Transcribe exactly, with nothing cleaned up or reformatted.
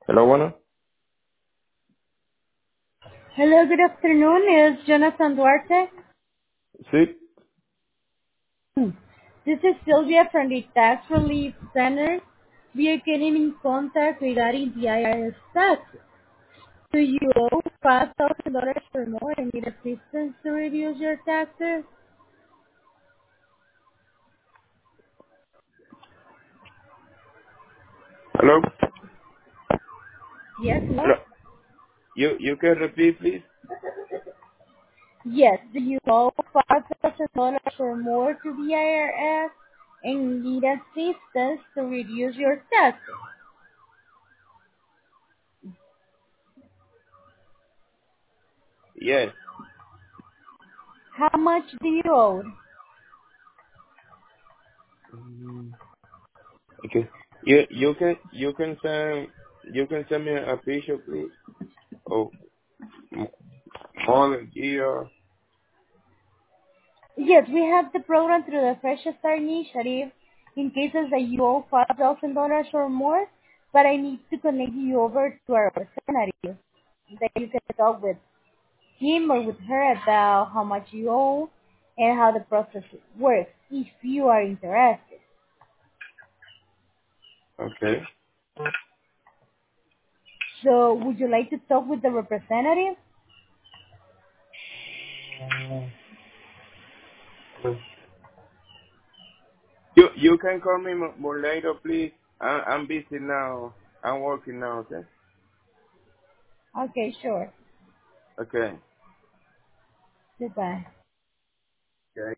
Hello, bueno. Hello, good afternoon. It's Jonathan Duarte. Sí. Hmm. This is Sylvia from the Tax Relief Center. We are getting in contact regarding the I R S tax. Do you owe five thousand dollars or more and need assistance to reduce your taxes? Hello. Yes, Hello. no? You you can repeat, please? Yes, do you owe five thousand dollars or more to the I R S and need assistance to reduce your taxes? Yes. How much do you owe? Mm, Okay. You you can you can send you can send me a picture, please. Oh, m- more than year. Yes, we have the program through the Fresh Start Initiative in cases that you owe five thousand dollars or more, but I need to connect you over to our representative that you can talk with him or with her about how much you owe and how the process works if you are interested. Okay. So would you like to talk with the representative? You you can call me mo- more later, please. I, I'm busy now. I'm working now. Okay. Okay, sure. Okay. Goodbye.